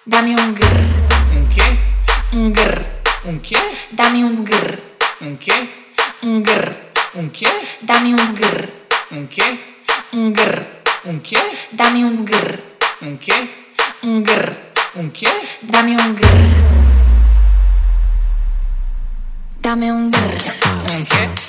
Dame un grr. ¿Un qué? Un grr. ¿Un qué? Dame un grr. ¿Un qué? Un grr. ¿Un qué? Dame un grr. ¿Un qué? Un grr. ¿Un qué? Dame un grr. ¿Un qué? Un grr. ¿Un qué? Dame un grr. Dame un grr. ¿Un qué?